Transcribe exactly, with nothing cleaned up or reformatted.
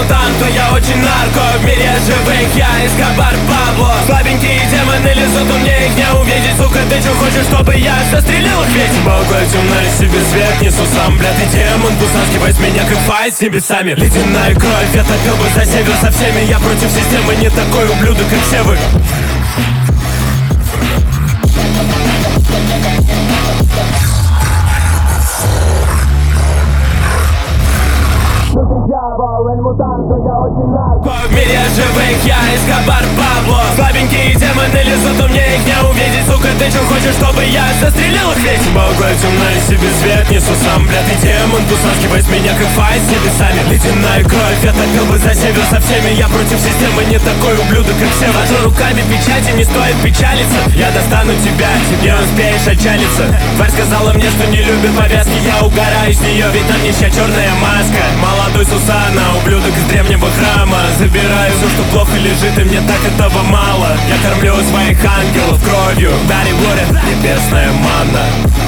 мутант, но я очень нарко. В мире живых я Эскобар Пабло. Слабенькие демоны лезут, но мне их не увидеть. Сука, ты чё хочешь, чтобы я застрелил их ведь? Богой темной себе свет несу сам. Бля, ты демон, гусанский, возьми меня как файт с небесами. Ледяная кровь, я топил бы за север со всеми. Я против системы, не такой ублюдок, как все вы. В мире живых я Эскобар Пабло. Слабенькие демоны лезут, но мне их не увидеть. Сука, ты чё хочешь, чтобы я застрелил их ведь? Богой темной себе свет несу сам. Бля, ты демон, гусанский, возьми меня как файт с небесами. Ледяная кровь, я топил бы за север со всеми. Я против системы, не такой ублюдок, как все. Вожу руками печати, не стоит печалиться. Я достану тебя, не успеешь отчалиться. Тварь сказала мне, что не любит повязки. Я угораю с нее, ведь там нищая черная маска. Молодой Сусана, ублюдок из древнего храма. Забираю все, что плохо лежит, и мне так этого мало. Я кормлю своих ангелов кровью, Дари Ворен, небесная манна.